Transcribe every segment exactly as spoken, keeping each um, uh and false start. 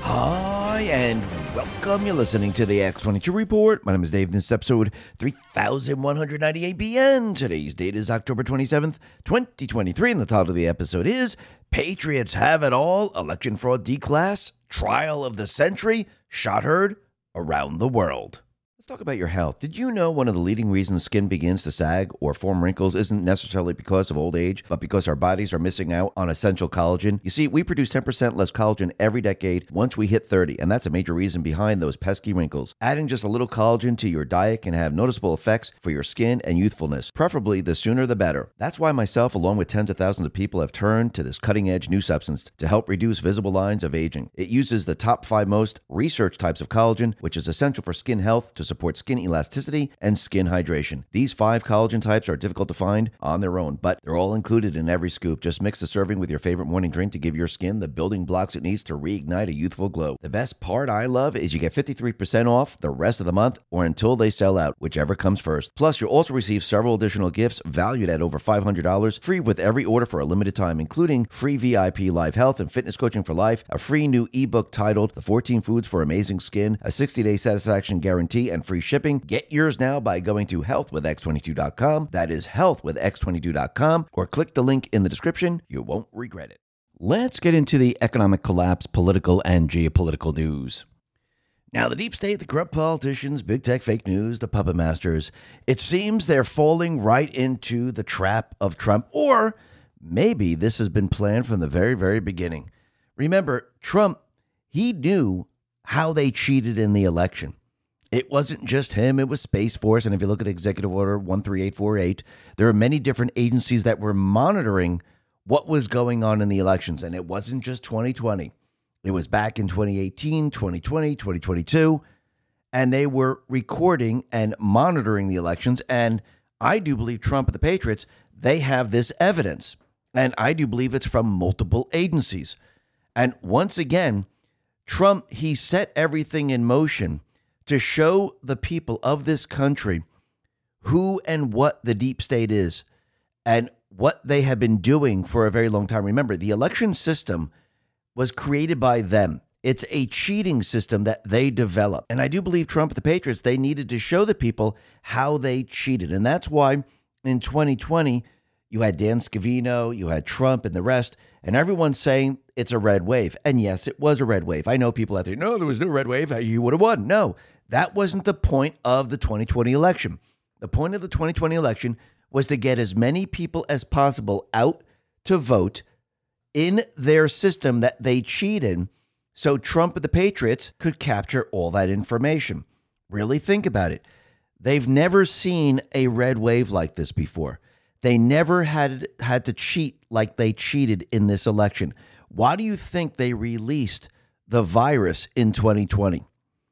Hi, and welcome. You're listening to the X twenty-two Report. My name is Dave, and this is episode three thousand one hundred ninety-eight B N. Today's date is October twenty-seventh, twenty twenty-three, and the title of the episode is Patriots Have It All, Election Fraud D-Class, Trial of the Century, Shot Heard Around the World. Let's talk about your health. Did you know one of the leading reasons skin begins to sag or form wrinkles isn't necessarily because of old age, but because our bodies are missing out on essential collagen? You see, we produce ten percent less collagen every decade once we hit thirty, and that's a major reason behind those pesky wrinkles. Adding just a little collagen to your diet can have noticeable effects for your skin and youthfulness. Preferably, the sooner the better. That's why myself, along with tens of thousands of people, have turned to this cutting-edge new substance to help reduce visible lines of aging. It uses the top five most researched types of collagen, which is essential for skin health to support skin elasticity and skin hydration. These five collagen types are difficult to find on their own, but they're all included in every scoop. Just mix the serving with your favorite morning drink to give your skin the building blocks it needs to reignite a youthful glow. The best part I love is you get fifty-three percent off the rest of the month or until they sell out, whichever comes first. Plus, you'll also receive several additional gifts valued at over five hundred dollars free with every order for a limited time, including free V I P live health and fitness coaching for life, a free new ebook titled The fourteen Foods for Amazing Skin, a sixty-day satisfaction guarantee, and free shipping. Get yours now by going to health with x twenty-two dot com. That is health with x twenty-two dot com, or click the link in the description. You won't regret it. Let's get into the economic collapse, political and geopolitical news. Now, the deep state, the corrupt politicians, big tech, fake news, the puppet masters, it seems they're falling right into the trap of Trump, or maybe this has been planned from the very, very beginning. Remember, Trump, he knew how they cheated in the election. It wasn't just him, it was Space Force. And if you look at Executive Order one three eight four eight, there are many different agencies that were monitoring what was going on in the elections. And it wasn't just twenty twenty. It was back in twenty eighteen, twenty twenty, twenty twenty-two. And they were recording and monitoring the elections. And I do believe Trump and the Patriots, they have this evidence. And I do believe it's from multiple agencies. And once again, Trump, he set everything in motion to show the people of this country who and what the deep state is and what they have been doing for a very long time. Remember, the election system was created by them. It's a cheating system that they developed. And I do believe Trump and the Patriots, they needed to show the people how they cheated. And that's why in twenty twenty, you had Dan Scavino, you had Trump and the rest, and everyone's saying it's a red wave. And yes, it was a red wave. I know people out there, no, there was no red wave. You would have won. No, that wasn't the point of the twenty twenty election. The point of the twenty twenty election was to get as many people as possible out to vote in their system that they cheated, so Trump and the Patriots could capture all that information. Really think about it. They've never seen a red wave like this before. They never had had to cheat like they cheated in this election. Why do you think they released the virus in twenty twenty?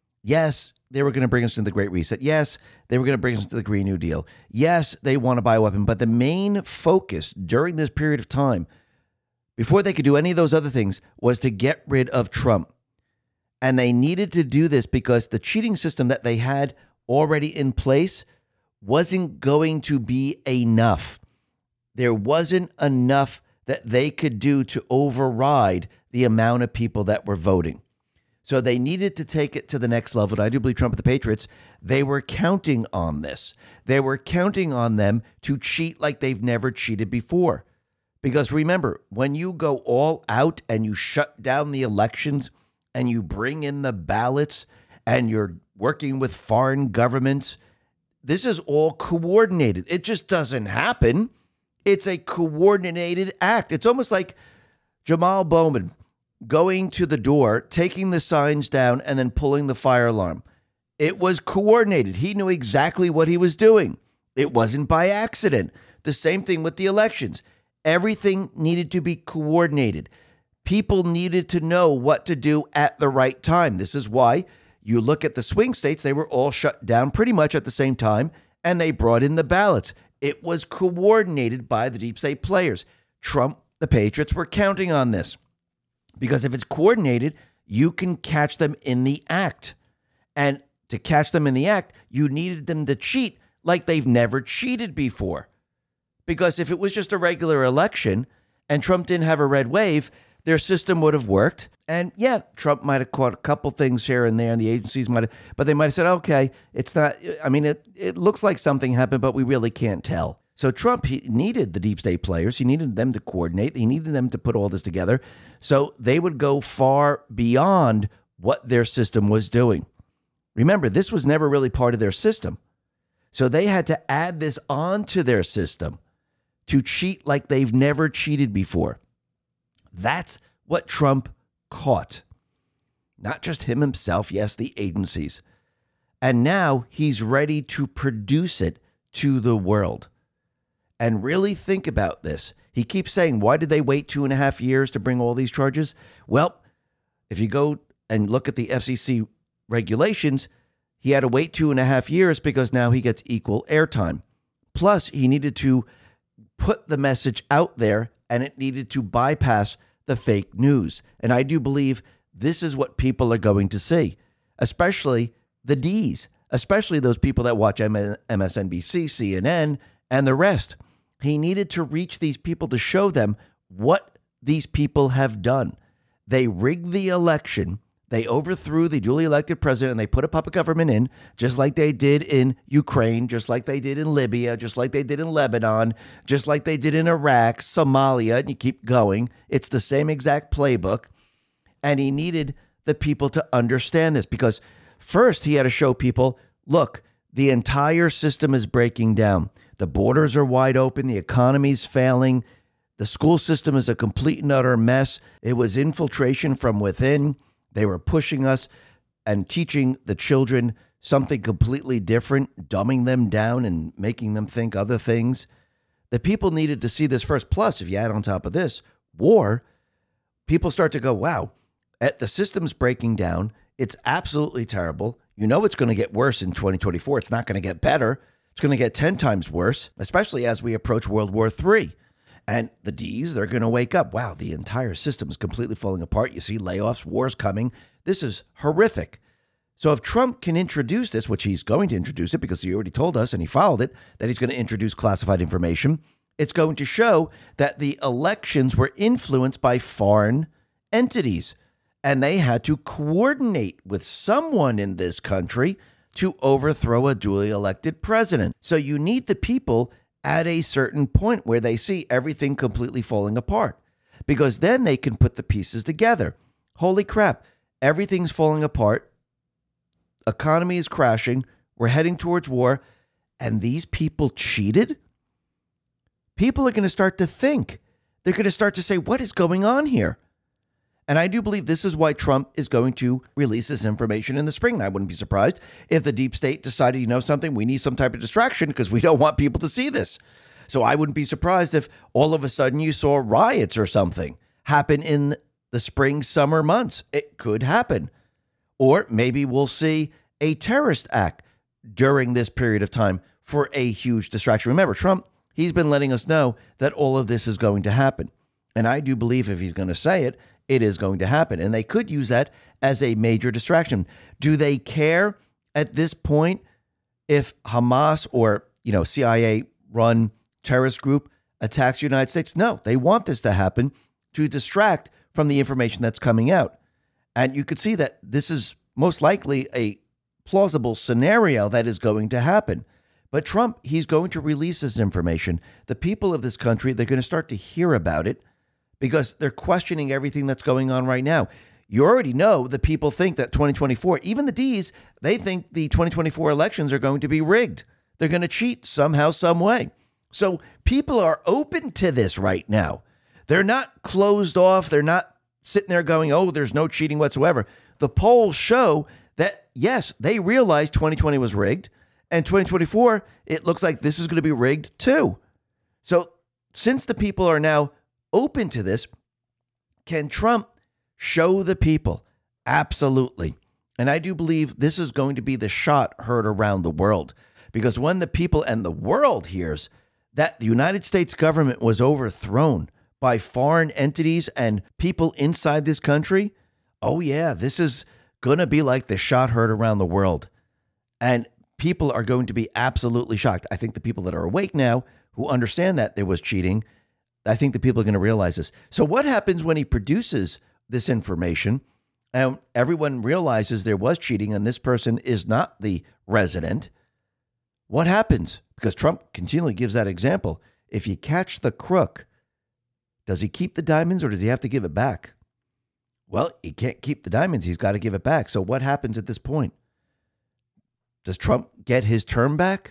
Yes, they were going to bring us into the Great Reset. Yes, they were going to bring us into the Green New Deal. Yes, they want to buy a weapon. But the main focus during this period of time, before they could do any of those other things, was to get rid of Trump. And they needed to do this because the cheating system that they had already in place wasn't going to be enough. There wasn't enough that they could do to override the amount of people that were voting. So they needed to take it to the next level. And I do believe Trump and the Patriots, they were counting on this. They were counting on them to cheat like they've never cheated before. Because remember, when you go all out and you shut down the elections and you bring in the ballots and you're working with foreign governments, this is all coordinated. It just doesn't happen. It's a coordinated act. It's almost like Jamal Bowman going to the door, taking the signs down, and then pulling the fire alarm. It was coordinated. He knew exactly what he was doing. It wasn't by accident. The same thing with the elections. Everything needed to be coordinated. People needed to know what to do at the right time. This is why you look at the swing states, they were all shut down pretty much at the same time, and they brought in the ballots. It was coordinated by the deep state players. Trump, the Patriots, were counting on this. Because if it's coordinated, you can catch them in the act. And to catch them in the act, you needed them to cheat like they've never cheated before. Because if it was just a regular election and Trump didn't have a red wave, their system would have worked. And yeah, Trump might have caught a couple things here and there, and the agencies might have, but they might have said, okay, it's not, I mean, it, it looks like something happened, but we really can't tell. So Trump, he needed the deep state players. He needed them to coordinate. He needed them to put all this together. So they would go far beyond what their system was doing. Remember, this was never really part of their system. So they had to add this onto their system to cheat like they've never cheated before. That's what Trump caught. Not just him himself, yes, the agencies. And now he's ready to produce it to the world. And really think about this. He keeps saying, why did they wait two and a half years to bring all these charges? Well, if you go and look at the F C C regulations, he had to wait two and a half years because now he gets equal airtime. Plus, he needed to put the message out there, and it needed to bypass the fake news. And I do believe this is what people are going to see, especially the D's, especially those people that watch M S N B C, C N N, and the rest. He needed to reach these people to show them what these people have done. They rigged the election. They overthrew the duly elected president, and they put a puppet government in, just like they did in Ukraine, just like they did in Libya, just like they did in Lebanon, just like they did in Iraq, Somalia, and you keep going. It's the same exact playbook. And he needed the people to understand this because first he had to show people, look, the entire system is breaking down. The borders are wide open. The economy's failing. The school system is a complete and utter mess. It was infiltration from within. They were pushing us and teaching the children something completely different, dumbing them down and making them think other things. The people needed to see this first. Plus, if you add on top of this, war, people start to go, wow, the system's breaking down. It's absolutely terrible. You know it's going to get worse in twenty twenty-four. It's not going to get better. It's going to get ten times worse, especially as we approach World War Three. And the D's, they're going to wake up. Wow, the entire system is completely falling apart. You see layoffs, wars coming. This is horrific. So if Trump can introduce this, which he's going to introduce it because he already told us and he followed it, that he's going to introduce classified information, it's going to show that the elections were influenced by foreign entities. And they had to coordinate with someone in this country to overthrow a duly elected president. So you need the people at a certain point where they see everything completely falling apart, because then they can put the pieces together. Holy crap, everything's falling apart. Economy is crashing. We're heading towards war. And these people cheated? People are going to start to think. They're going to start to say, what is going on here? And I do believe this is why Trump is going to release this information in the spring. And I wouldn't be surprised if the deep state decided, you know something, we need some type of distraction because we don't want people to see this. So I wouldn't be surprised if all of a sudden you saw riots or something happen in the spring, summer months. It could happen. Or maybe we'll see a terrorist act during this period of time for a huge distraction. Remember, Trump, he's been letting us know that all of this is going to happen. And I do believe if he's going to say it, it is going to happen. And they could use that as a major distraction. Do they care at this point if Hamas or, you know, C I A run terrorist group attacks the United States? No, they want this to happen to distract from the information that's coming out. And you could see that this is most likely a plausible scenario that is going to happen. But Trump, he's going to release this information. The people of this country, they're going to start to hear about it, because they're questioning everything that's going on right now. You already know the people think that twenty twenty-four, even the D's, they think the twenty twenty-four elections are going to be rigged. They're going to cheat somehow, some way. So people are open to this right now. They're not closed off. They're not sitting there going, oh, there's no cheating whatsoever. The polls show that, yes, they realized twenty twenty was rigged. And twenty twenty-four, it looks like this is going to be rigged too. So since the people are now open to this, can Trump show the people? Absolutely. And I do believe this is going to be the shot heard around the world, because when the people and the world hears that the United States government was overthrown by foreign entities and people inside this country, oh yeah, this is going to be like the shot heard around the world. And people are going to be absolutely shocked. I think the people that are awake now, who understand that there was cheating, I think the people are going to realize this. So what happens when he produces this information and everyone realizes there was cheating and this person is not the resident? What happens? Because Trump continually gives that example. If you catch the crook, does he keep the diamonds or does he have to give it back? Well, he can't keep the diamonds. He's got to give it back. So what happens at this point? Does Trump get his term back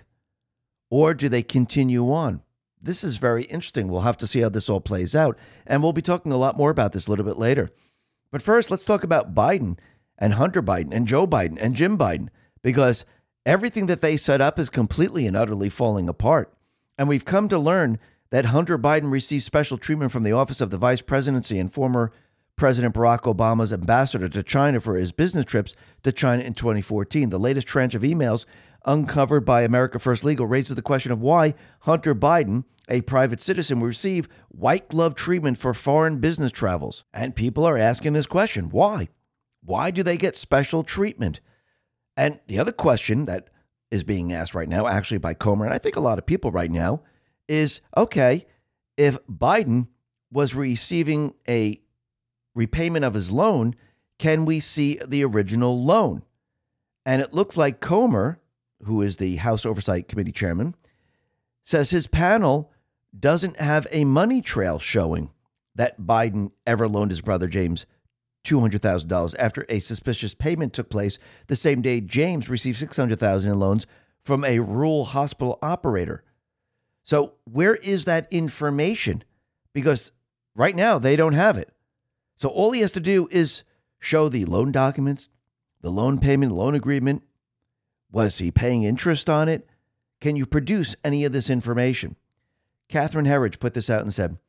or do they continue on? This is very interesting. We'll have to see how this all plays out. And we'll be talking a lot more about this a little bit later. But first, let's talk about Biden and Hunter Biden and Joe Biden and Jim Biden, because everything that they set up is completely and utterly falling apart. And we've come to learn that Hunter Biden received special treatment from the Office of the Vice Presidency and former President Barack Obama's ambassador to China for his business trips to China in twenty fourteen. The latest tranche of emails uncovered by America First Legal raises the question of why Hunter Biden, a private citizen, will receive white glove treatment for foreign business travels. And people are asking this question. Why? Why do they get special treatment? And the other question that is being asked right now, actually by Comer, and I think a lot of people right now, is, okay, if Biden was receiving a repayment of his loan, can we see the original loan? And it looks like Comer, who is the House Oversight Committee chairman, says his panel doesn't have a money trail showing that Biden ever loaned his brother James two hundred thousand dollars after a suspicious payment took place the same day James received six hundred thousand dollars in loans from a rural hospital operator. So where is that information? Because right now they don't have it. So all he has to do is show the loan documents, the loan payment, loan agreement. Was he paying interest on it? Can you produce any of this information? Catherine Herridge put this out and said,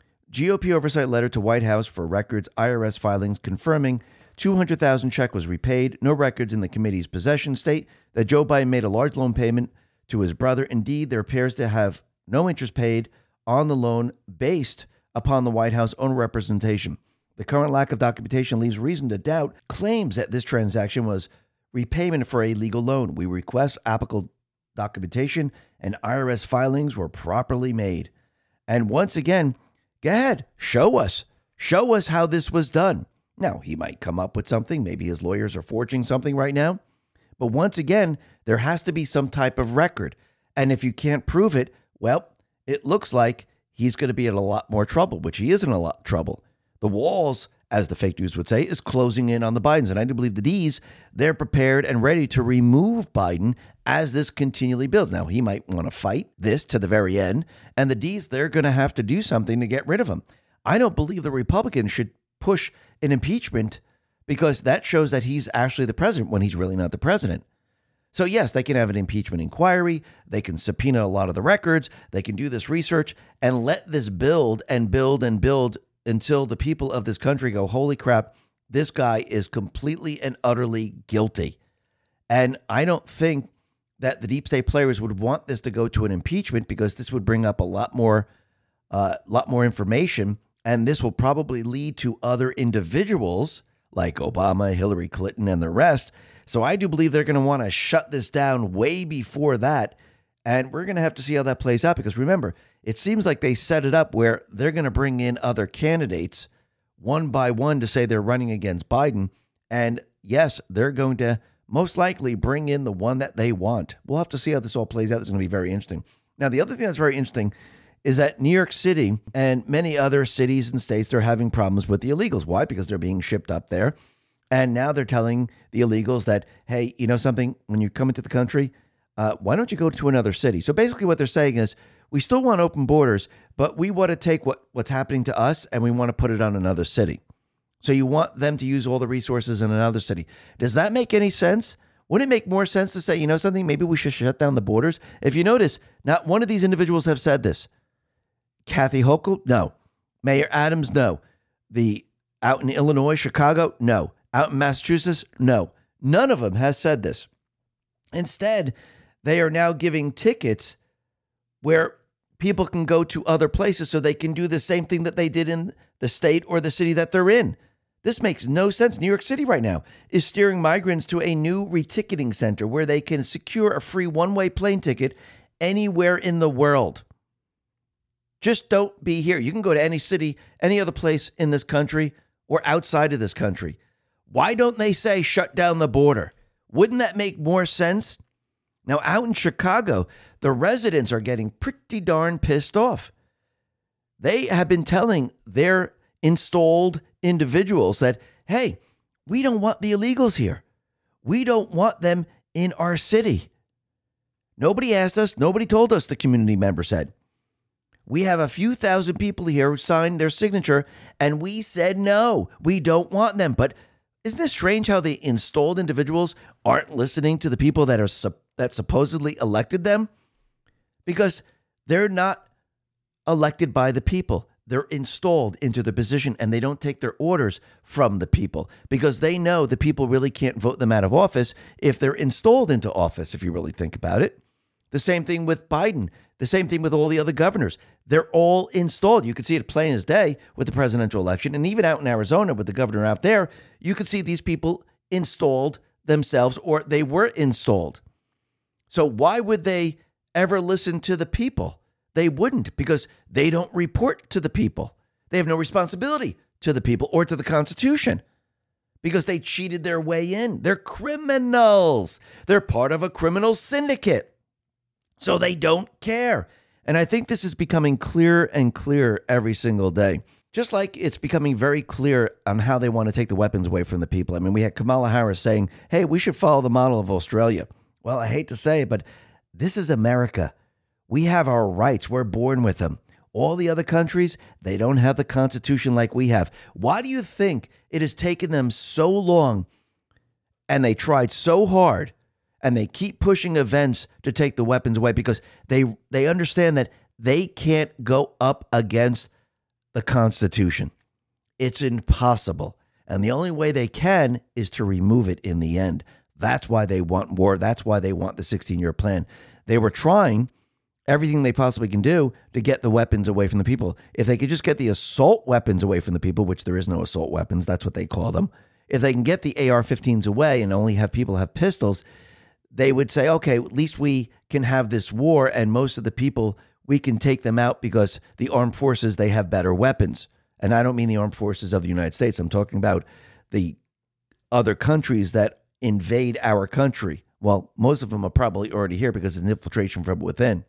G O P oversight letter to White House for records, I R S filings confirming two hundred thousand dollars check was repaid. No records in the committee's possession state that Joe Biden made a large loan payment to his brother. Indeed, there appears to have no interest paid on the loan based upon the White House own representation. The current lack of documentation leaves reason to doubt claims that this transaction was repayment for a legal loan. We request applicable documentation and I R S filings were properly made. And once again, go ahead, show us. Show us how this was done. Now, he might come up with something. Maybe his lawyers are forging something right now. But once again, there has to be some type of record. And if you can't prove it, well, it looks like he's going to be in a lot more trouble, which he is in a lot of trouble. The walls, as the fake news would say, is closing in on the Bidens. And I do believe the D's, they're prepared and ready to remove Biden as this continually builds. Now, he might want to fight this to the very end. And the D's, they're going to have to do something to get rid of him. I don't believe the Republicans should push an impeachment because that shows that he's actually the president when he's really not the president. So, yes, they can have an impeachment inquiry. They can subpoena a lot of the records. They can do this research and let this build and build and build until the people of this country go, holy crap, this guy is completely and utterly guilty. And I don't think that the deep state players would want this to go to an impeachment because this would bring up a lot more, uh, lot more information. And this will probably lead to other individuals like Obama, Hillary Clinton, and the rest. So I do believe they're going to want to shut this down way before that. And we're going to have to see how that plays out because remember, it seems like they set it up where they're going to bring in other candidates one by one to say they're running against Biden. And yes, they're going to most likely bring in the one that they want. We'll have to see how this all plays out. It's going to be very interesting. Now, the other thing that's very interesting is that New York City and many other cities and states, they're having problems with the illegals. Why? Because they're being shipped up there. And now they're telling the illegals that, hey, you know something, when you come into the country, uh, why don't you go to another city? So basically what they're saying is, we still want open borders, but we want to take what, what's happening to us and we want to put it on another city. So you want them to use all the resources in another city. Does that make any sense? Wouldn't it make more sense to say, you know something, maybe we should shut down the borders? If you notice, not one of these individuals have said this. Kathy Hochul, no. Mayor Adams, no. The out in Illinois, Chicago, no. Out in Massachusetts, no. None of them has said this. Instead, they are now giving tickets where people can go to other places so they can do the same thing that they did in the state or the city that they're in. This makes no sense. New York City right now is steering migrants to a new reticketing center where they can secure a free one-way plane ticket anywhere in the world. Just don't be here. You can go to any city, any other place in this country or outside of this country. Why don't they say shut down the border? Wouldn't that make more sense? Now, out in Chicago, the residents are getting pretty darn pissed off. They have been telling their installed individuals that, hey, we don't want the illegals here. We don't want them in our city. Nobody asked us. Nobody told us, the community member said. We have a few thousand people here who signed their signature, and we said no, we don't want them. But isn't it strange how the installed individuals aren't listening to the people that are su- that supposedly elected them? Because they're not elected by the people. They're installed into the position, and they don't take their orders from the people because they know the people really can't vote them out of office if they're installed into office, if you really think about it. The same thing with Biden. The same thing with all the other governors. They're all installed. You can see it plain as day with the presidential election. And even out in Arizona with the governor out there, you can see these people installed themselves, or they were installed. So why would they ever listen to the people? They wouldn't, because they don't report to the people. They have no responsibility to the people or to the Constitution because they cheated their way in. They're criminals. They're part of a criminal syndicate. So they don't care. And I think this is becoming clearer and clearer every single day. Just like it's becoming very clear on how they want to take the weapons away from the people. I mean, we had Kamala Harris saying, hey, we should follow the model of Australia. Well, I hate to say it, but this is America. We have our rights. We're born with them. All the other countries, they don't have the Constitution like we have. Why do you think it has taken them so long and they tried so hard and they keep pushing events to take the weapons away? Because they they understand that they can't go up against the Constitution. It's impossible. And the only way they can is to remove it in the end. That's why they want war. That's why they want the sixteen-year plan. They were trying everything they possibly can do to get the weapons away from the people. If they could just get the assault weapons away from the people, which there is no assault weapons, that's what they call them. If they can get the A R fifteens away and only have people have pistols, they would say, okay, at least we can have this war, and most of the people, we can take them out because the armed forces, they have better weapons. And I don't mean the armed forces of the United States. I'm talking about the other countries that invade our country. Well, most of them are probably already here because it's an infiltration from within.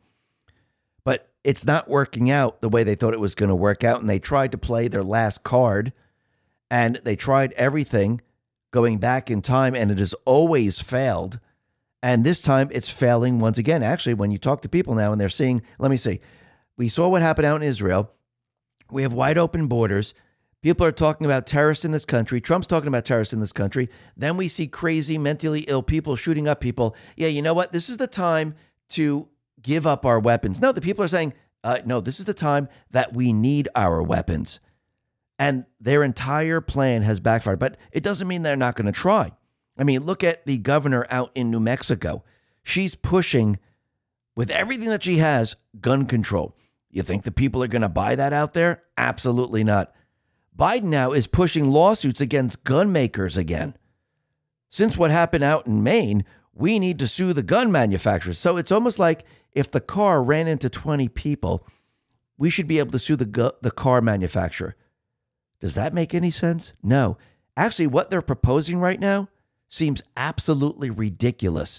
But it's not working out the way they thought it was going to work out. And they tried to play their last card, and they tried everything going back in time, and it has always failed. And this time it's failing once again. Actually, when you talk to people now and they're seeing, let me see, we saw what happened out in Israel. We have wide open borders. People are talking about terrorists in this country. Trump's talking about terrorists in this country. Then we see crazy, mentally ill people shooting up people. Yeah, you know what? This is the time to give up our weapons. No, the people are saying, uh, no, this is the time that we need our weapons. And their entire plan has backfired. But it doesn't mean they're not going to try. I mean, look at the governor out in New Mexico. She's pushing, with everything that she has, gun control. You think the people are going to buy that out there? Absolutely not. Biden now is pushing lawsuits against gun makers again. Since what happened out in Maine, we need to sue the gun manufacturers. So it's almost like if the car ran into twenty people, we should be able to sue the gu- the car manufacturer. Does that make any sense? No. Actually, what they're proposing right now seems absolutely ridiculous.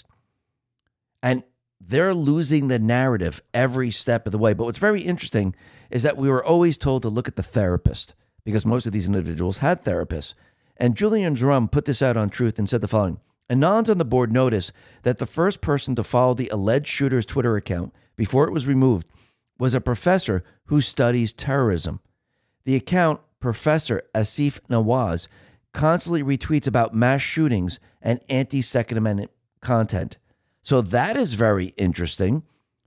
And they're losing the narrative every step of the way. But what's very interesting is that we were always told to look at the therapist, because most of these individuals had therapists. And Julian Drum put this out on Truth and said the following: Anons on the board noticed that the first person to follow the alleged shooter's Twitter account before it was removed was a professor who studies terrorism. The account, Professor Asif Nawaz, constantly retweets about mass shootings and anti-Second Amendment content. So that is very interesting.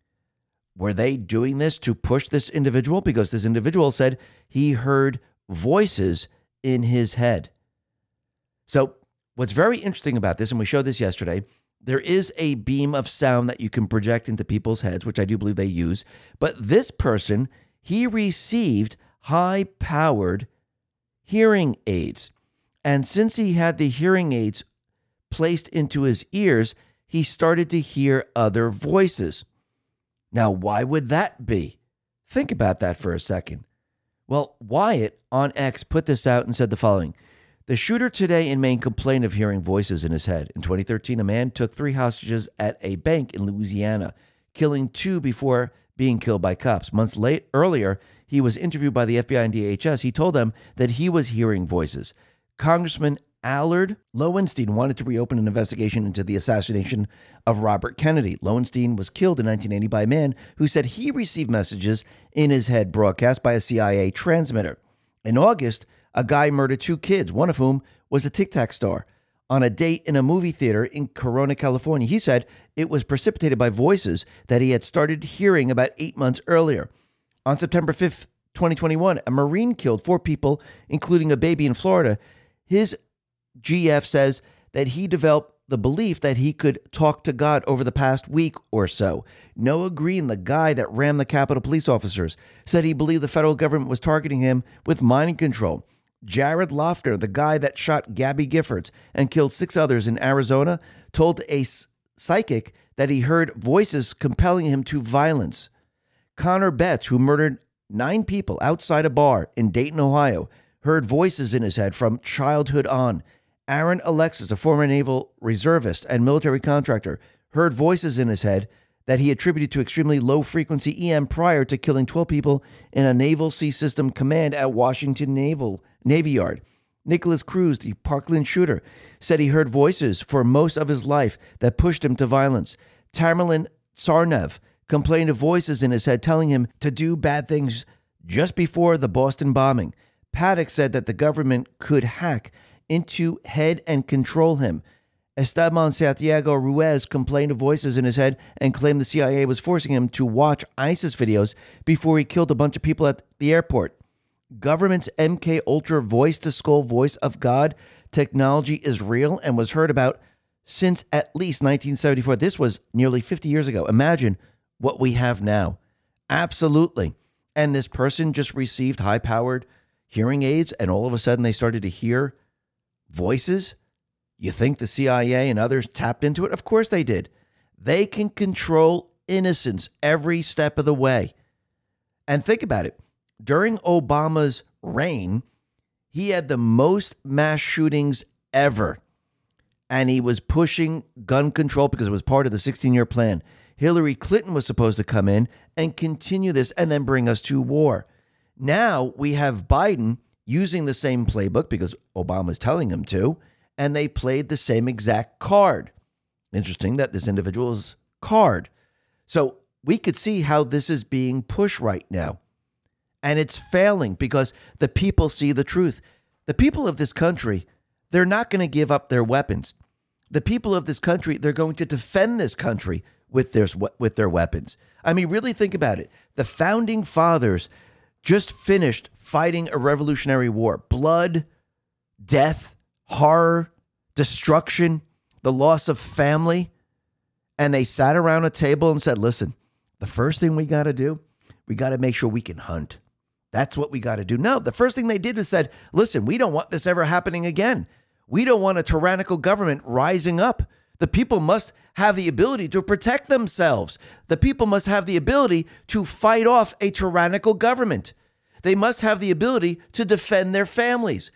Were they doing this to push this individual? Because this individual said he heard voices in his head. So what's very interesting about this, and we showed this yesterday, there is a beam of sound that you can project into people's heads, which I do believe they use. But this person, he received high-powered hearing aids. And since he had the hearing aids placed into his ears, he started to hear other voices. Now, why would that be? Think about that for a second. Well, Wyatt on X put this out and said the following. The shooter today in Maine complained of hearing voices in his head. In twenty thirteen, a man took three hostages at a bank in Louisiana, killing two before being killed by cops. Months late earlier, he was interviewed by the F B I and D H S. He told them that he was hearing voices. Congressman Allard Lowenstein wanted to reopen an investigation into the assassination of Robert Kennedy. Lowenstein was killed in nineteen eighty by a man who said he received messages in his head broadcast by a C I A transmitter. In August, a guy murdered two kids, one of whom was a Tic Tac star, on a date in a movie theater in Corona, California. He said it was precipitated by voices that he had started hearing about eight months earlier. On September fifth, twenty twenty-one, a Marine killed four people, including a baby in Florida. His G F says that he developed the belief that he could talk to God over the past week or so. Noah Green, the guy that rammed the Capitol police officers, said he believed the federal government was targeting him with mind control. Jared Lofner, the guy that shot Gabby Giffords and killed six others in Arizona, told a psychic that he heard voices compelling him to violence. Connor Betts, who murdered nine people outside a bar in Dayton, Ohio, heard voices in his head from childhood on. Aaron Alexis, a former naval reservist and military contractor, heard voices in his head that he attributed to extremely low-frequency E M prior to killing twelve people in a Naval Sea System command at Washington Naval Navy Yard. Nicholas Cruz, the Parkland shooter, said he heard voices for most of his life that pushed him to violence. Tamerlan Tsarnaev complained of voices in his head telling him to do bad things just before the Boston bombing. Paddock said that the government could hack into head and control him. Esteban Santiago Ruiz complained of voices in his head and claimed the C I A was forcing him to watch ISIS videos before he killed a bunch of people at the airport. Government's M K Ultra voice-to-skull voice of God technology is real and was heard about since at least nineteen seventy-four. This was nearly fifty years ago. Imagine what we have now. Absolutely. And this person just received high-powered hearing aids, and all of a sudden they started to hear voices? You think the C I A and others tapped into it? Of course they did. They can control innocence every step of the way. And think about it. During Obama's reign, he had the most mass shootings ever. And he was pushing gun control because it was part of the sixteen-year plan. Hillary Clinton was supposed to come in and continue this and then bring us to war. Now we have Biden using the same playbook because Obama's telling him to, and they played the same exact card. Interesting that this individual's card. So we could see how this is being pushed right now. And it's failing because the people see the truth. The people of this country, they're not going to give up their weapons. The people of this country, they're going to defend this country with their, with their weapons. I mean, really think about it. The founding fathers just finished fighting a revolutionary war. Blood, death, horror, destruction, the loss of family. And they sat around a table and said, listen, the first thing we got to do, we got to make sure we can hunt. That's what we got to do. No, the first thing they did was said, listen, we don't want this ever happening again. We don't want a tyrannical government rising up. The people must have the ability to protect themselves. The people must have the ability to fight off a tyrannical government. They must have the ability to defend their families.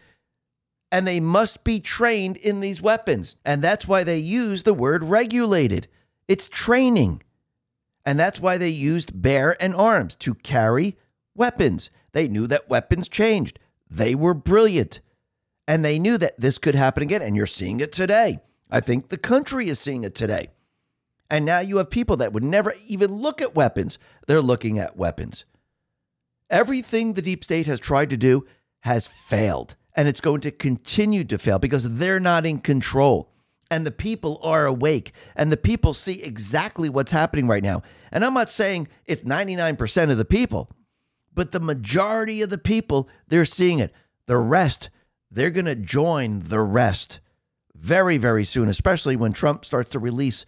And they must be trained in these weapons. And that's why they use the word regulated. It's training. And that's why they used bear and arms to carry weapons. They knew that weapons changed. They were brilliant. And they knew that this could happen again. And you're seeing it today. I think the country is seeing it today. And now you have people that would never even look at weapons. They're looking at weapons. Everything the deep state has tried to do has failed. And it's going to continue to fail because they're not in control. And the people are awake. And the people see exactly what's happening right now. And I'm not saying it's ninety-nine percent of the people. But the majority of the people, they're seeing it. The rest, they're going to join the rest very, very soon, especially when Trump starts to release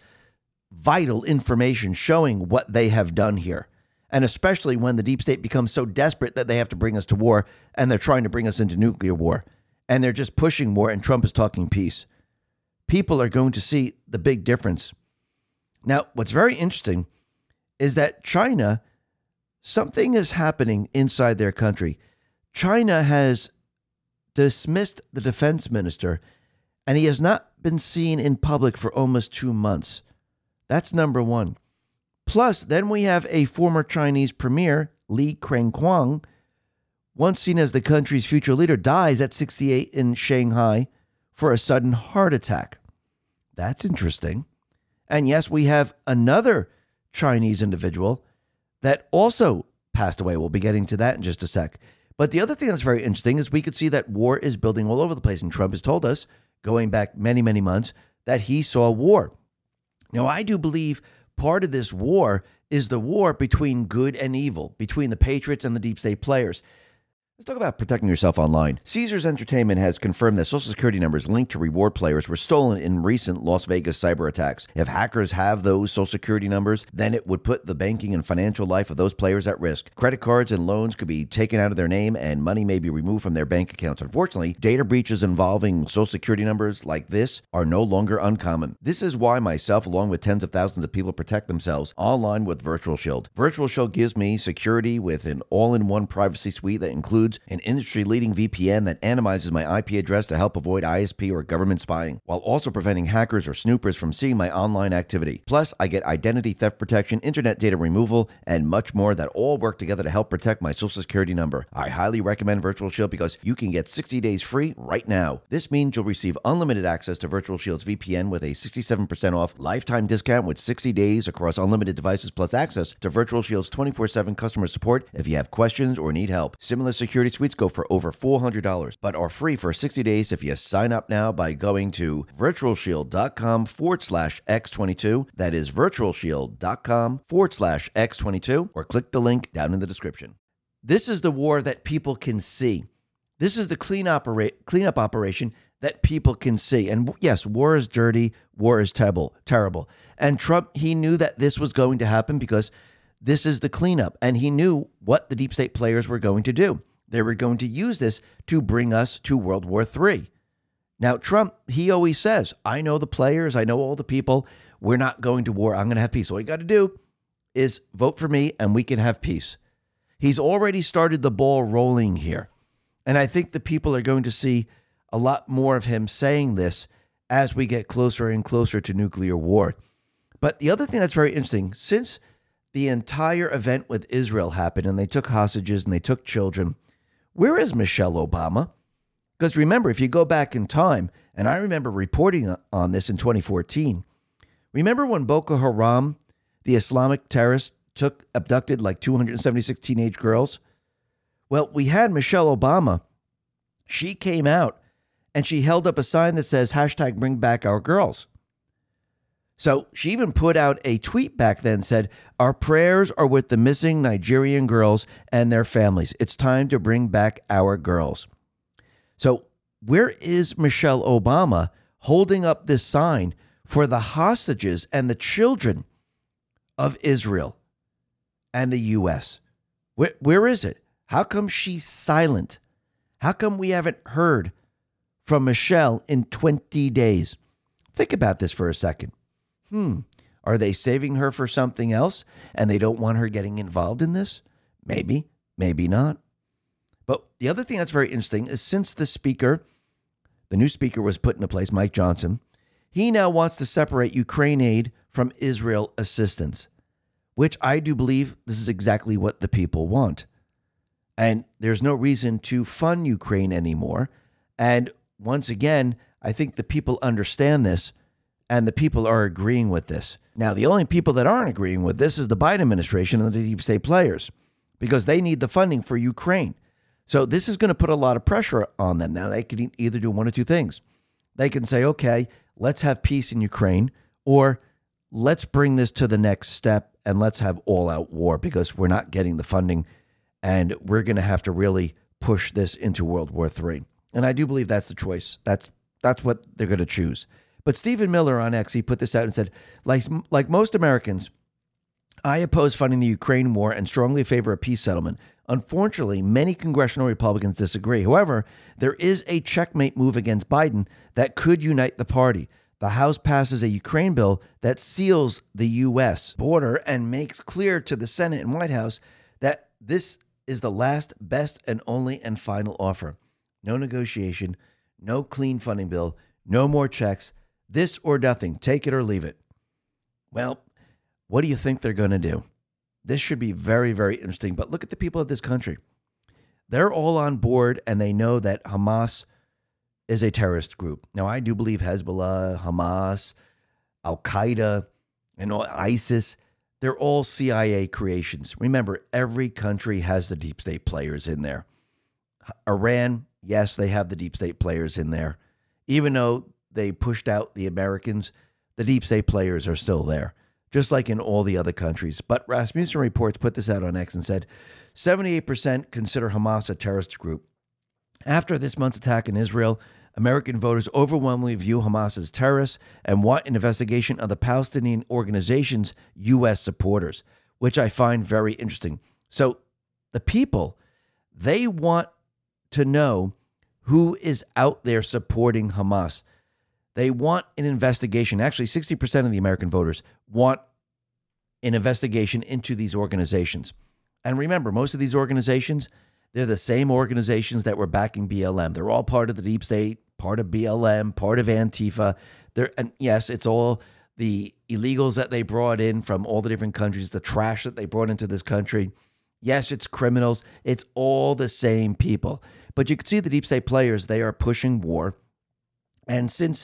vital information showing what they have done here. And especially when the deep state becomes so desperate that they have to bring us to war, and they're trying to bring us into nuclear war. And they're just pushing war, and Trump is talking peace. People are going to see the big difference. Now, what's very interesting is that China something is happening inside their country. China has dismissed the defense minister, and he has not been seen in public for almost two months. That's number one. Plus, then we have a former Chinese premier, Li Keqiang, once seen as the country's future leader, dies at sixty-eight in Shanghai for a sudden heart attack. That's interesting. And yes, we have another Chinese individual that also passed away. We'll be getting to that in just a sec. But the other thing that's very interesting is we could see that war is building all over the place. And Trump has told us, going back many, many months, that he saw war. Now, I do believe part of this war is the war between good and evil, between the patriots and the deep state players. Let's talk about protecting yourself online. Caesars Entertainment has confirmed that Social Security numbers linked to reward players were stolen in recent Las Vegas cyber attacks. If hackers have those Social Security numbers, then it would put the banking and financial life of those players at risk. Credit cards and loans could be taken out of their name, and money may be removed from their bank accounts. Unfortunately, data breaches involving Social Security numbers like this are no longer uncommon. This is why myself, along with tens of thousands of people, protect themselves online with Virtual Shield. Virtual Shield gives me security with an all-in-one privacy suite that includes an industry-leading V P N that anonymizes my I P address to help avoid I S P or government spying, while also preventing hackers or snoopers from seeing my online activity. Plus, I get identity theft protection, internet data removal, and much more that all work together to help protect my Social Security number. I highly recommend Virtual Shield because you can get sixty days free right now. This means you'll receive unlimited access to Virtual Shield's V P N with a sixty-seven percent off lifetime discount with sixty days across unlimited devices, plus access to Virtual Shield's twenty-four seven customer support if you have questions or need help. Similar security suites go for over four hundred dollars, but are free for sixty days if you sign up now by going to virtualshield.com forward slash X22. That is virtualshield.com forward slash X22, or click the link down in the description. This is the war that people can see. This is the clean opera- cleanup operation that people can see. And yes, war is dirty. War is terrible. Terrible. And Trump, he knew that this was going to happen because this is the cleanup. And he knew what the deep state players were going to do. They were going to use this to bring us to World War Three. Now, Trump, he always says, I know the players. I know all the people. We're not going to war. I'm going to have peace. All you got to do is vote for me and we can have peace. He's already started the ball rolling here. And I think the people are going to see a lot more of him saying this as we get closer and closer to nuclear war. But the other thing that's very interesting, since the entire event with Israel happened and they took hostages and they took children, where is Michelle Obama? Because remember, if you go back in time, and I remember reporting on this in twenty fourteen, remember when Boko Haram, the Islamic terrorists, took, abducted like two hundred seventy-six teenage girls? Well, we had Michelle Obama. She came out and she held up a sign that says, hashtag bring back our girls. So she even put out a tweet back then, said, our prayers are with the missing Nigerian girls and their families. It's time to bring back our girls. So where is Michelle Obama holding up this sign for the hostages and the children of Israel and the U S? Where, where is it? How come she's silent? How come we haven't heard from Michelle in twenty days? Think about this for a second. Hmm, are they saving her for something else and they don't want her getting involved in this? Maybe, maybe not. But the other thing that's very interesting is since the speaker, the new speaker was put into place, Mike Johnson, he now wants to separate Ukraine aid from Israel assistance, which I do believe this is exactly what the people want. And there's no reason to fund Ukraine anymore. And once again, I think the people understand this. And the people are agreeing with this. Now, the only people that aren't agreeing with this is the Biden administration and the deep state players, because they need the funding for Ukraine. So this is going to put a lot of pressure on them. Now, they can either do one or two things. They can say, okay, let's have peace in Ukraine, or let's bring this to the next step and let's have all-out war because we're not getting the funding and we're going to have to really push this into World War Three. And I do believe that's the choice. That's that's what they're going to choose. But Stephen Miller on X, he put this out and said, like, like most Americans, I oppose funding the Ukraine war and strongly favor a peace settlement. Unfortunately, many congressional Republicans disagree. However, there is a checkmate move against Biden that could unite the party. The House passes a Ukraine bill that seals the U S border and makes clear to the Senate and White House that this is the last, best, and only and final offer. No negotiation, no clean funding bill, no more checks. This or nothing. Take it or leave it. Well, what do you think they're going to do? This should be very, very interesting. But look at the people of this country. They're all on board, and they know that Hamas is a terrorist group. Now, I do believe Hezbollah, Hamas, Al-Qaeda, and all, ISIS, they're all C I A creations. Remember, every country has the deep state players in there. Iran, yes, they have the deep state players in there. Even though they pushed out the Americans, the deep state players are still there, just like in all the other countries. But Rasmussen Reports put this out on X and said, seventy-eight percent consider Hamas a terrorist group. After this month's attack in Israel, American voters overwhelmingly view Hamas as terrorists and want an investigation of the Palestinian organization's U S supporters, which I find very interesting. So the people, they want to know who is out there supporting Hamas. They want an investigation. Actually, sixty percent of the American voters want an investigation into these organizations. And remember, most of these organizations, they're the same organizations that were backing B L M. They're all part of the deep state, part of B L M, part of Antifa. They're, and yes, it's all the illegals that they brought in from all the different countries, the trash that they brought into this country. Yes, it's criminals. It's all the same people. But you can see the deep state players, they are pushing war. And since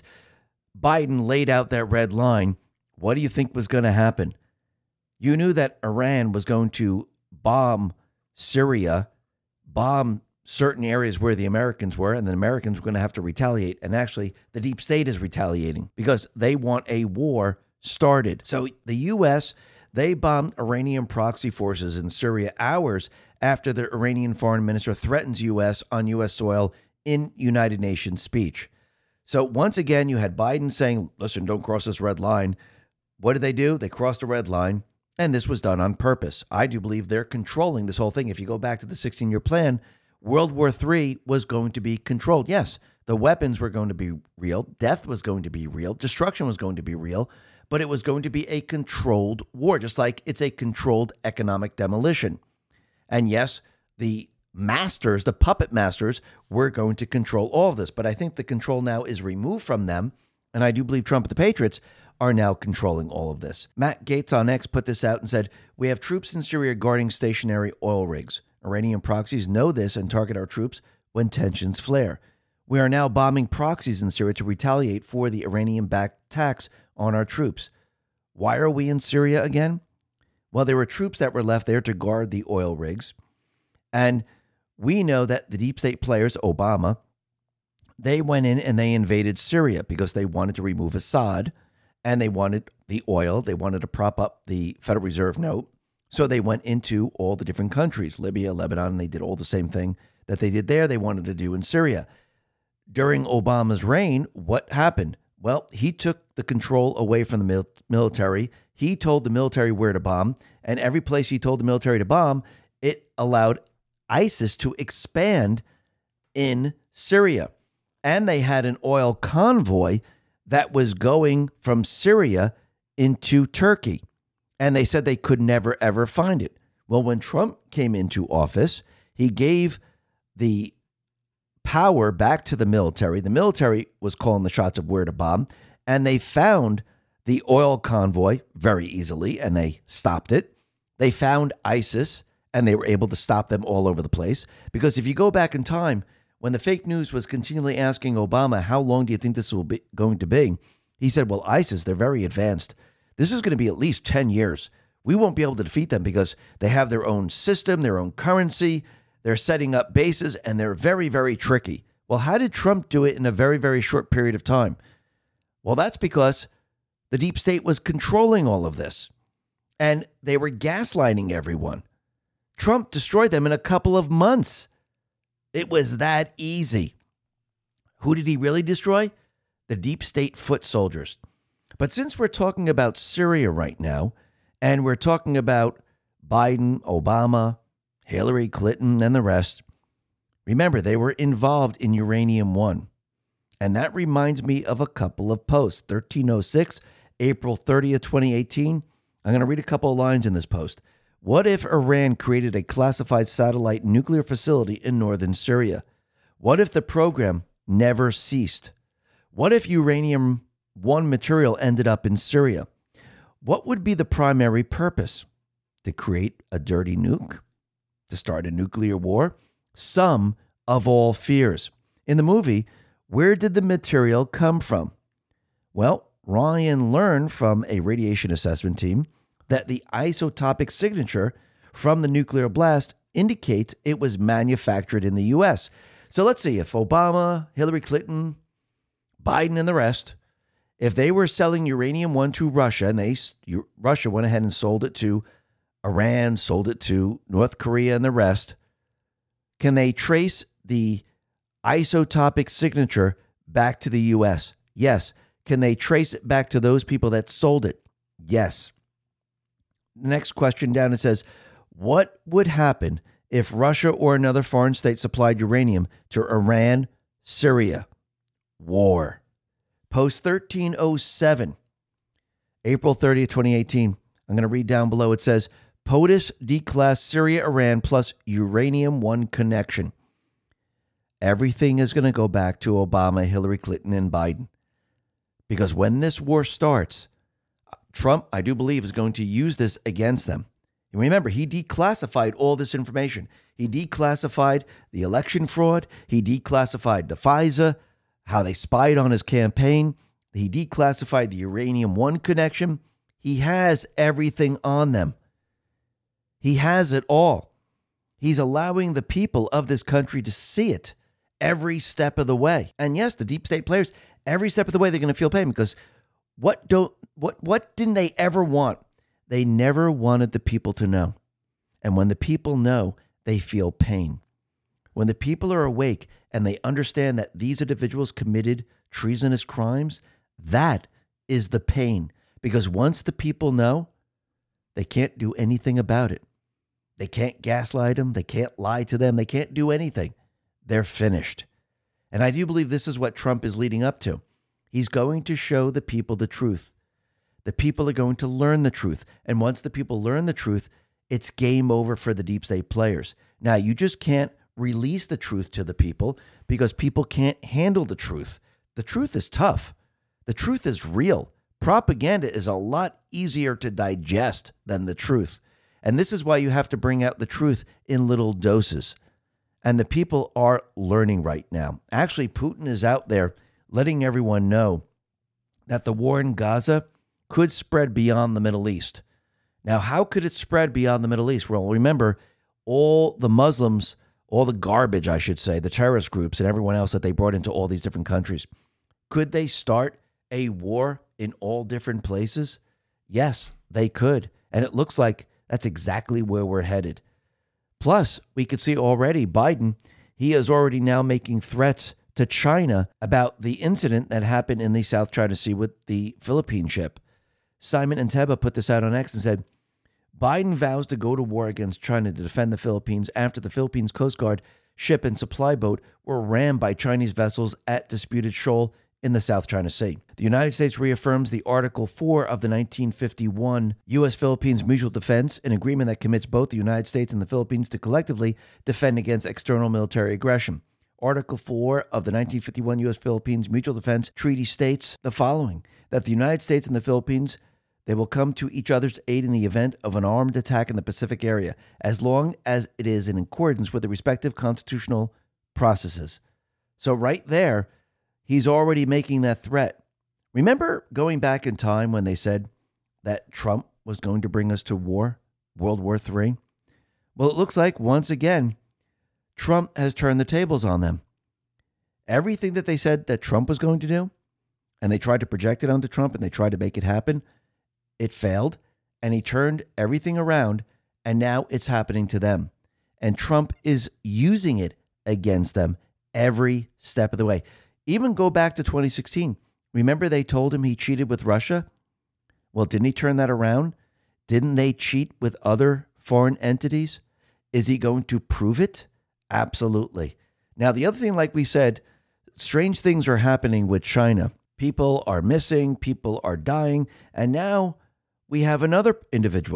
Biden laid out that red line, what do you think was going to happen? You knew that Iran was going to bomb Syria, bomb certain areas where the Americans were, and the Americans were going to have to retaliate. And actually, the deep state is retaliating because they want a war started. So the U S, they bombed Iranian proxy forces in Syria hours after the Iranian foreign minister threatens U S on U S soil in United Nations speech. So once again, you had Biden saying, listen, don't cross this red line. What did they do? They crossed a red line, and this was done on purpose. I do believe they're controlling this whole thing. If you go back to the sixteen-year plan, World War Three was going to be controlled. Yes, the weapons were going to be real. Death was going to be real. Destruction was going to be real. But it was going to be a controlled war, just like it's a controlled economic demolition. And yes, the masters, the puppet masters, were going to control all of this. But I think the control now is removed from them. And I do believe Trump and the Patriots are now controlling all of this. Matt Gaetz on X put this out and said, we have troops in Syria guarding stationary oil rigs. Iranian proxies know this and target our troops when tensions flare. We are now bombing proxies in Syria to retaliate for the Iranian-backed attacks on our troops. Why are we in Syria again? Well, there were troops that were left there to guard the oil rigs. And we know that the deep state players, Obama, they went in and they invaded Syria because they wanted to remove Assad and they wanted the oil. They wanted to prop up the Federal Reserve note. So they went into all the different countries, Libya, Lebanon, and they did all the same thing that they did there, they wanted to do in Syria. During Obama's reign, what happened? Well, he took the control away from the mil- military. He told the military where to bomb, and every place he told the military to bomb, it allowed ISIS to expand in Syria. And they had an oil convoy that was going from Syria into Turkey. And they said they could never, ever find it. Well, when Trump came into office, he gave the power back to the military. The military was calling the shots of where to bomb, and they found the oil convoy very easily, and they stopped it. They found ISIS, and they were able to stop them all over the place. Because if you go back in time, when the fake news was continually asking Obama, how long do you think this will be going to be? He said, well, ISIS, they're very advanced. This is going to be at least ten years. We won't be able to defeat them because they have their own system, their own currency. They're setting up bases, and they're very, very tricky. Well, how did Trump do it in a very, very short period of time? Well, that's because the deep state was controlling all of this, and they were gaslighting everyone. Trump destroyed them in a couple of months. It was that easy. Who did he really destroy? The deep state foot soldiers. But since we're talking about Syria right now, and we're talking about Biden, Obama, Hillary Clinton, and the rest, remember, they were involved in Uranium One. And that reminds me of a couple of posts. thirteen oh six, April thirtieth, twenty eighteen. I'm going to read a couple of lines in this post. What if Iran created a classified satellite nuclear facility in northern Syria? What if the program never ceased? What if uranium one material ended up in Syria? What would be the primary purpose? To create a dirty nuke? To start a nuclear war? Some of all fears. In the movie, where did the material come from? Well, Ryan learned from a radiation assessment team that the isotopic signature from the nuclear blast indicates it was manufactured in the U S. So let's see, if Obama, Hillary Clinton, Biden, and the rest, if they were selling uranium one to Russia, and they Russia went ahead and sold it to Iran, sold it to North Korea and the rest, can they trace the isotopic signature back to the U S? Yes. Can they trace it back to those people that sold it? Yes. Next question down, it says, what would happen if Russia or another foreign state supplied uranium to Iran, Syria? War. Post thirteen oh seven, April thirtieth, twenty eighteen. I'm going to read down below. It says, POTUS declass Syria, Iran plus uranium one connection. Everything is going to go back to Obama, Hillary Clinton, and Biden. Because when this war starts, Trump, I do believe, is going to use this against them. And remember, he declassified all this information. He declassified the election fraud. He declassified the FISA, how they spied on his campaign. He declassified the uranium one connection. He has everything on them. He has it all. He's allowing the people of this country to see it every step of the way. And yes, the deep state players, every step of the way, they're going to feel pain because what don't what what didn't they ever want? They never wanted the people to know. And when the people know, they feel pain. When the people are awake and they understand that these individuals committed treasonous crimes, that is the pain. Because once the people know, they can't do anything about it. They can't gaslight them. They can't lie to them. They can't do anything. They're finished. And I do believe this is what Trump is leading up to. He's going to show the people the truth. The people are going to learn the truth. And once the people learn the truth, it's game over for the deep state players. Now, you just can't release the truth to the people because people can't handle the truth. The truth is tough. The truth is real. Propaganda is a lot easier to digest than the truth. And this is why you have to bring out the truth in little doses. And the people are learning right now. Actually, Putin is out there letting everyone know that the war in Gaza could spread beyond the Middle East. Now, how could it spread beyond the Middle East? Well, remember, all the Muslims, all the garbage, I should say, the terrorist groups and everyone else that they brought into all these different countries. Could they start a war in all different places? Yes, they could. And it looks like that's exactly where we're headed. Plus, we could see already Biden, he is already now making threats to China about the incident that happened in the South China Sea with the Philippine ship. Simon Entebbe put this out on X and said, Biden vows to go to war against China to defend the Philippines after the Philippines Coast Guard ship and supply boat were rammed by Chinese vessels at disputed shoal in the South China Sea. The United States reaffirms the Article four of the nineteen fifty-one U S Philippines Mutual Defense, an agreement that commits both the United States and the Philippines to collectively defend against external military aggression. Article four of the nineteen fifty-one U S Philippines Mutual Defense Treaty states the following, that the United States and the Philippines, they will come to each other's aid in the event of an armed attack in the Pacific area, as long as it is in accordance with the respective constitutional processes. So right there, he's already making that threat. Remember going back in time when they said that Trump was going to bring us to war, World War Three? Well, it looks like once again, Trump has turned the tables on them. Everything that they said that Trump was going to do, and they tried to project it onto Trump and they tried to make it happen, it failed, and he turned everything around, and now it's happening to them. And Trump is using it against them every step of the way. Even go back to twenty sixteen. Remember they told him he cheated with Russia? Well, didn't he turn that around? Didn't they cheat with other foreign entities? Is he going to prove it? Absolutely. Now, the other thing, like we said, strange things are happening with China. People are missing, people are dying, and now we have another individual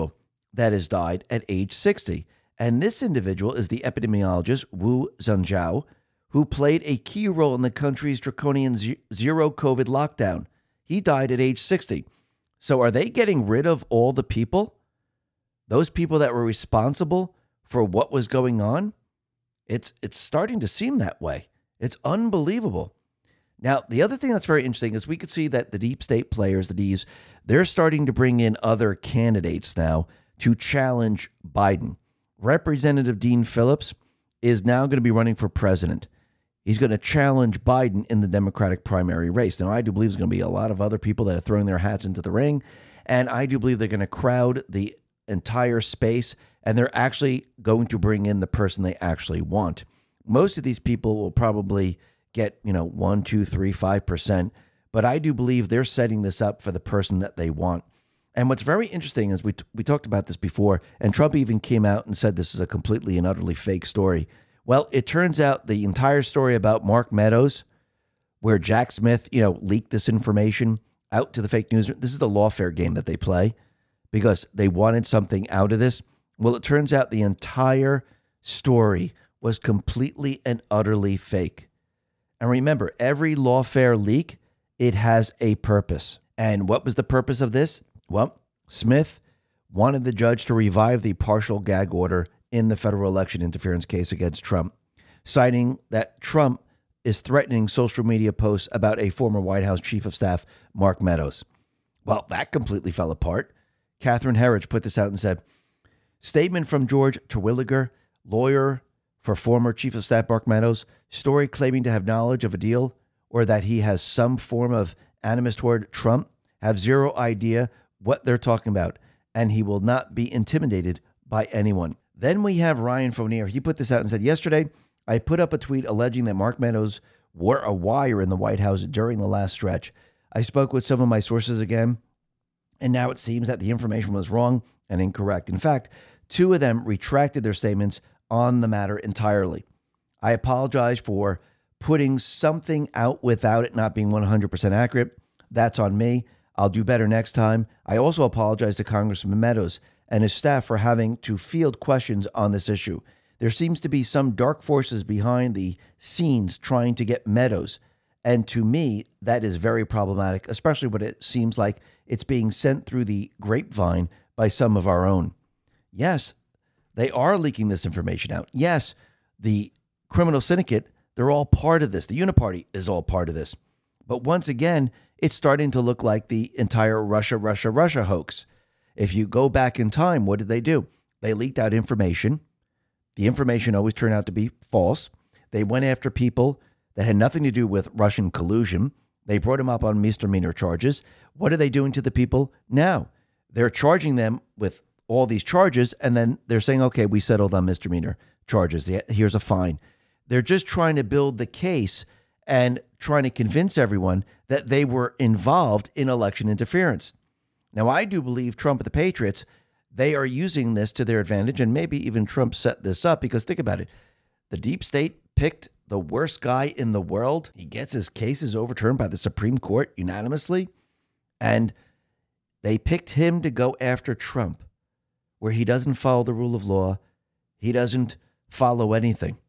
that has died at age sixty. And this individual is the epidemiologist Wu Zhenzhou, who played a key role in the country's draconian zero COVID lockdown. He died at age sixty. So are they getting rid of all the people? Those people that were responsible for what was going on? It's it's starting to seem that way. It's unbelievable. Now, the other thing that's very interesting is we could see that the deep state players, the D's, they're starting to bring in other candidates now to challenge Biden. Representative Dean Phillips is now going to be running for president. He's going to challenge Biden in the Democratic primary race. Now, I do believe there's going to be a lot of other people that are throwing their hats into the ring, and I do believe they're going to crowd the entire space, and they're actually going to bring in the person they actually want. Most of these people will probably get, you know, one, two, three, five percent, but I do believe they're setting this up for the person that they want. And what's very interesting is we t- we talked about this before, and Trump even came out and said this is a completely and utterly fake story. Well, it turns out the entire story about Mark Meadows, where Jack Smith, you know, leaked this information out to the fake news. This is the lawfare game that they play because they wanted something out of this. Well, it turns out the entire story was completely and utterly fake. And remember, every lawfare leak, it has a purpose. And what was the purpose of this? Well, Smith wanted the judge to revive the partial gag order in the federal election interference case against Trump, citing that Trump is threatening social media posts about a former White House chief of staff, Mark Meadows. Well, that completely fell apart. Catherine Herridge put this out and said, statement from George Terwilliger, lawyer for former chief of staff Mark Meadows, story claiming to have knowledge of a deal or that he has some form of animus toward Trump, have zero idea what they're talking about, and he will not be intimidated by anyone. Then we have Ryan Fournier. He put this out and said, yesterday, I put up a tweet alleging that Mark Meadows wore a wire in the White House during the last stretch. I spoke with some of my sources again, and now it seems that the information was wrong and incorrect. In fact, two of them retracted their statements on the matter entirely. I apologize for putting something out without it not being one hundred percent accurate. That's on me. I'll do better next time. I also apologize to Congressman Meadows and his staff for having to field questions on this issue. There seems to be some dark forces behind the scenes trying to get Meadows. And to me, that is very problematic, especially when it seems like it's being sent through the grapevine by some of our own. Yes, they are leaking this information out. Yes, the criminal syndicate, they're all part of this. The Uniparty is all part of this. But once again, it's starting to look like the entire Russia, Russia, Russia hoax. If you go back in time, what did they do? They leaked out information. The information always turned out to be false. They went after people that had nothing to do with Russian collusion. They brought them up on misdemeanor charges. What are they doing to the people now? They're charging them with all these charges, and then they're saying, okay, we settled on misdemeanor charges. Here's a fine. They're just trying to build the case and trying to convince everyone that they were involved in election interference. Now, I do believe Trump and the Patriots, they are using this to their advantage, and maybe even Trump set this up because think about it. The deep state picked the worst guy in the world. He gets his cases overturned by the Supreme Court unanimously, and they picked him to go after Trump, where he doesn't follow the rule of law. He doesn't follow anything.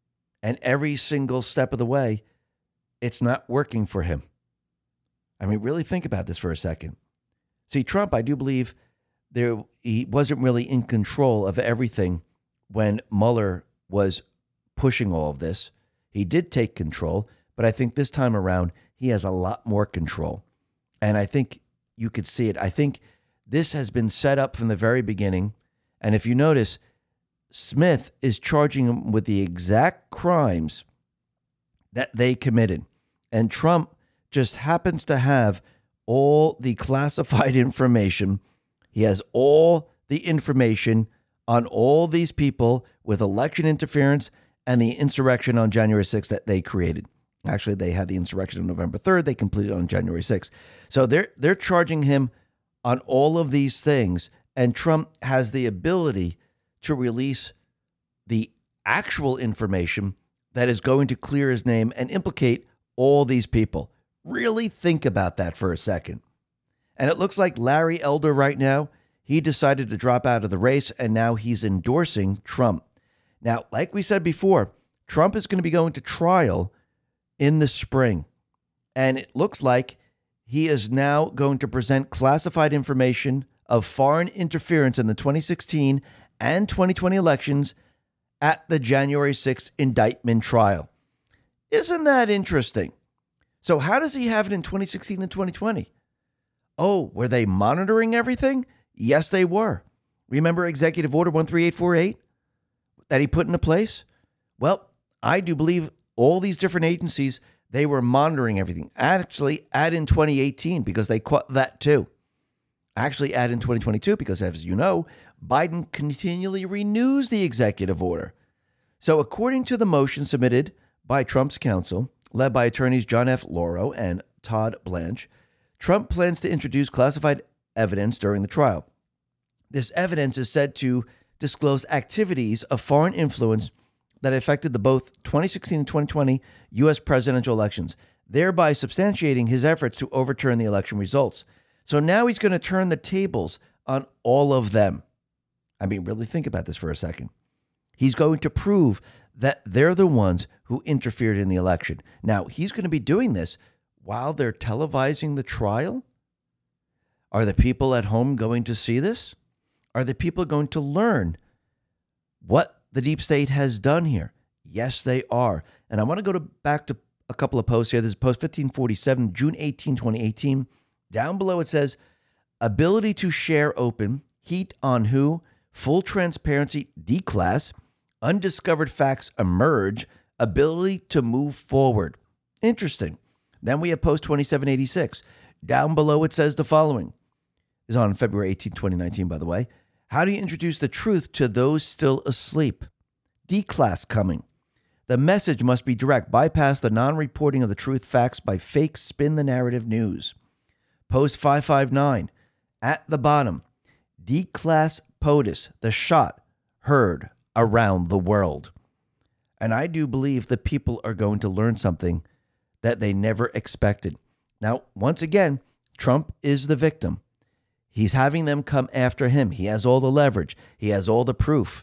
And every single step of the way, it's not working for him. I mean, really think about this for a second. See, Trump, I do believe there he wasn't really in control of everything when Mueller was pushing all of this. He did take control, but I think this time around, he has a lot more control. And I think you could see it. I think this has been set up from the very beginning. And if you notice, Smith is charging him with the exact crimes that they committed. And Trump just happens to have all the classified information. He has all the information on all these people with election interference and the insurrection on January sixth that they created. Actually, they had the insurrection on November third. They completed on January sixth. So they're they're charging him on all of these things. And Trump has the ability to release the actual information that is going to clear his name and implicate all these people. Really think about that for a second. And it looks like Larry Elder right now, he decided to drop out of the race, and now he's endorsing Trump. Now, like we said before, Trump is going to be going to trial in the spring, and it looks like he is now going to present classified information of foreign interference in the twenty sixteen and twenty twenty elections at the January sixth indictment trial. Isn't that interesting? So how does he have it in twenty sixteen and twenty twenty? Oh, were they monitoring everything? Yes, they were. Remember Executive Order one three eight four eight that he put into place? Well, I do believe all these different agencies, they were monitoring everything. Actually, add in twenty eighteen because they caught that too. Actually, add in twenty twenty-two because, as you know, Biden continually renews the executive order. So according to the motion submitted by Trump's counsel, led by attorneys John F. Lauro and Todd Blanche, Trump plans to introduce classified evidence during the trial. This evidence is said to disclose activities of foreign influence that affected the both twenty sixteen and twenty twenty U S presidential elections, thereby substantiating his efforts to overturn the election results. So now he's going to turn the tables on all of them. I mean, really think about this for a second. He's going to prove that they're the ones who interfered in the election. Now, he's going to be doing this while they're televising the trial. Are the people at home going to see this? Are the people going to learn what the deep state has done here? Yes, they are. And I want to go to back to a couple of posts here. This is post fifteen forty-seven, June eighteenth, twenty eighteen. Down below it says, ability to share open, heat on who, full transparency, declass, undiscovered facts emerge, ability to move forward. Interesting. Then we have post twenty-seven eighty-six. Down below it says the following. This is on February eighteenth, twenty nineteen, by the way. How do you introduce the truth to those still asleep? Declass coming. The message must be direct. Bypass the non-reporting of the truth facts by fake spin the narrative news. Post five five nine. At the bottom, declass POTUS, the shot heard around the world. And I do believe the people are going to learn something that they never expected. Now, once again, Trump is the victim. He's having them come after him. He has all the leverage. He has all the proof.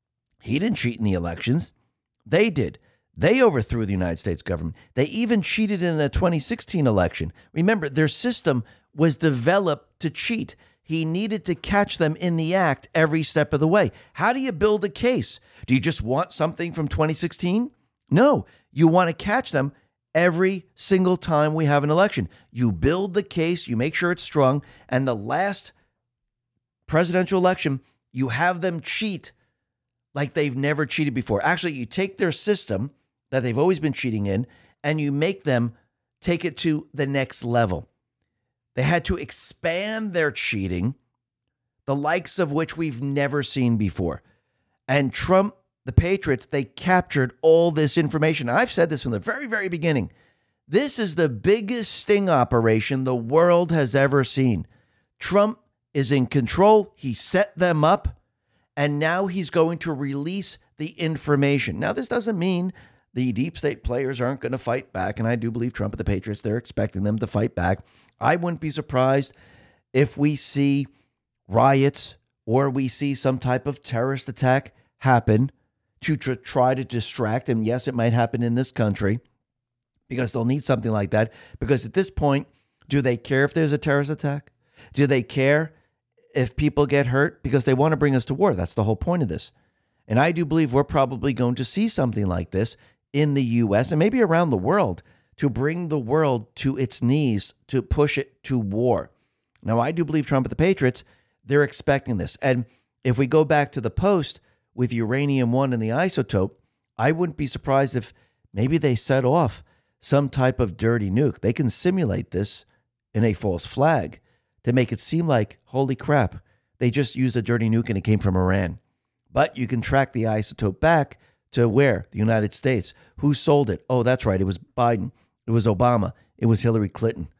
He didn't cheat in the elections. They did. They overthrew the United States government. They even cheated in the twenty sixteen election. Remember, their system was developed to cheat. He needed to catch them in the act every step of the way. How do you build a case? Do you just want something from twenty sixteen? No, you want to catch them every single time we have an election. You build the case, you make sure it's strong, and the last presidential election, you have them cheat like they've never cheated before. Actually, you take their system that they've always been cheating in, and you make them take it to the next level. They had to expand their cheating, the likes of which we've never seen before. And Trump, the Patriots, they captured all this information. I've said this from the very, very beginning. This is the biggest sting operation the world has ever seen. Trump is in control. He set them up, and now he's going to release the information. Now, this doesn't mean the deep state players aren't going to fight back, and I do believe Trump and the Patriots, they're expecting them to fight back. I wouldn't be surprised if we see riots or we see some type of terrorist attack happen to tr- try to distract. And yes, it might happen in this country because they'll need something like that. Because at this point, do they care if there's a terrorist attack? Do they care if people get hurt? Because they want to bring us to war. That's the whole point of this. And I do believe we're probably going to see something like this in the U S and maybe around the world to bring the world to its knees, to push it to war. Now, I do believe Trump and the Patriots, they're expecting this. And if we go back to the post with uranium one and the isotope, I wouldn't be surprised if maybe they set off some type of dirty nuke. They can simulate this in a false flag to make it seem like, holy crap, they just used a dirty nuke and it came from Iran. But you can track the isotope back to where? The United States. Who sold it? Oh, that's right. It was Biden. It was Obama. It was Hillary Clinton.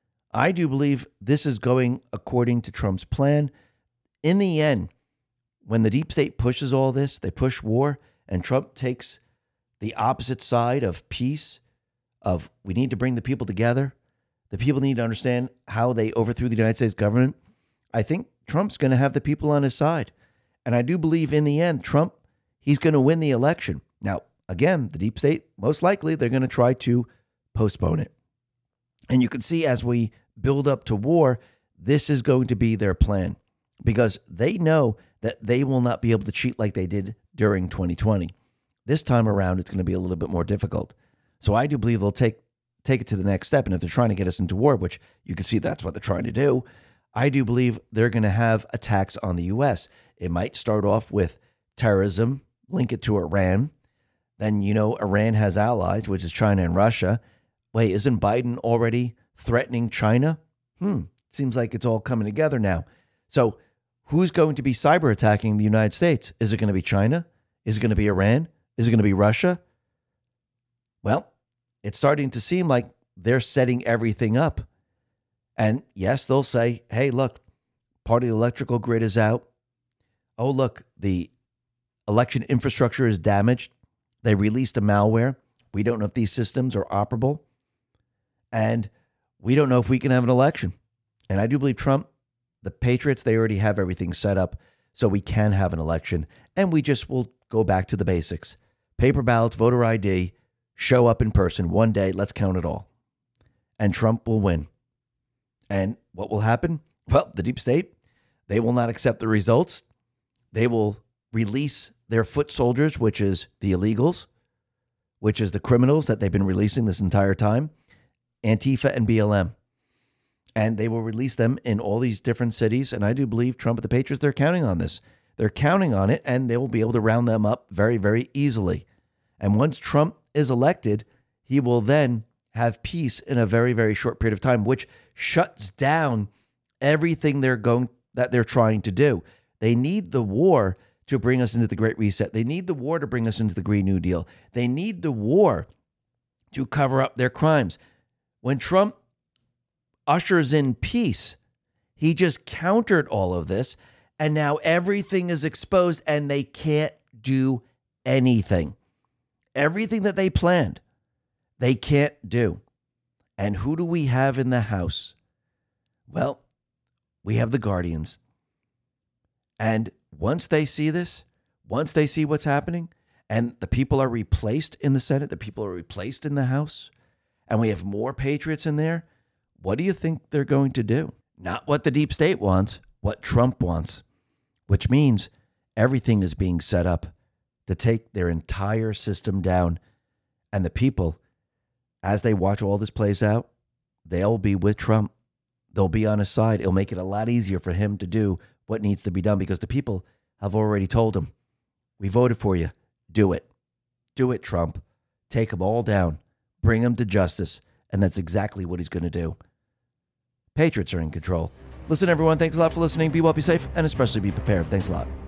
I do believe this is going according to Trump's plan. In the end, when the deep state pushes all this, they push war, and Trump takes the opposite side of peace, of we need to bring the people together. The people need to understand how they overthrew the United States government. I think Trump's going to have the people on his side. And I do believe in the end, Trump, he's going to win the election. Now, again, the deep state, most likely, they're going to try to postpone it. And you can see as we build up to war, this is going to be their plan because they know that they will not be able to cheat like they did during twenty twenty. This time around, it's going to be a little bit more difficult. So I do believe they'll take take it to the next step. And if they're trying to get us into war, which you can see that's what they're trying to do, I do believe they're going to have attacks on the U S. It might start off with terrorism, link it to Iran. Then, you know, Iran has allies, which is China and Russia. Wait, isn't Biden already threatening China? Hmm, seems like it's all coming together now. So who's going to be cyber attacking the United States? Is it going to be China? Is it going to be Iran? Is it going to be Russia? Well, it's starting to seem like they're setting everything up. And yes, they'll say, hey, look, part of the electrical grid is out. Oh, look, the election infrastructure is damaged. They released a malware. We don't know if these systems are operable. And we don't know if we can have an election. And I do believe Trump, the Patriots, they already have everything set up so we can have an election. And we just will go back to the basics. Paper ballots, voter I D, show up in person one day. Let's count it all. And Trump will win. And what will happen? Well, the deep state, they will not accept the results. They will release their foot soldiers, which is the illegals, which is the criminals that they've been releasing this entire time, Antifa and B L M. And they will release them in all these different cities. And I do believe Trump and the Patriots, they're counting on this. They're counting on it, and they will be able to round them up very, very easily. And once Trump is elected, he will then have peace in a very, very short period of time, which shuts down everything they're going that they're trying to do. They need the war to bring us into the Great Reset. They need the war to bring us into the Green New Deal. They need the war to cover up their crimes. When Trump ushers in peace, he just countered all of this, and now everything is exposed, and they can't do anything. Everything that they planned, they can't do. And who do we have in the House? Well, we have the Guardians. And once they see this, once they see what's happening, and the people are replaced in the Senate, the people are replaced in the House, and we have more patriots in there, what do you think they're going to do? Not what the deep state wants, what Trump wants, which means everything is being set up to take their entire system down. And the people, as they watch all this plays out, they'll be with Trump. They'll be on his side. It'll make it a lot easier for him to do what needs to be done because the people have already told him, we voted for you. Do it. Do it, Trump. Take them all down. Bring them to justice. And that's exactly what he's going to do. Patriots are in control. Listen, everyone, thanks a lot for listening. Be well, be safe, and especially be prepared. Thanks a lot.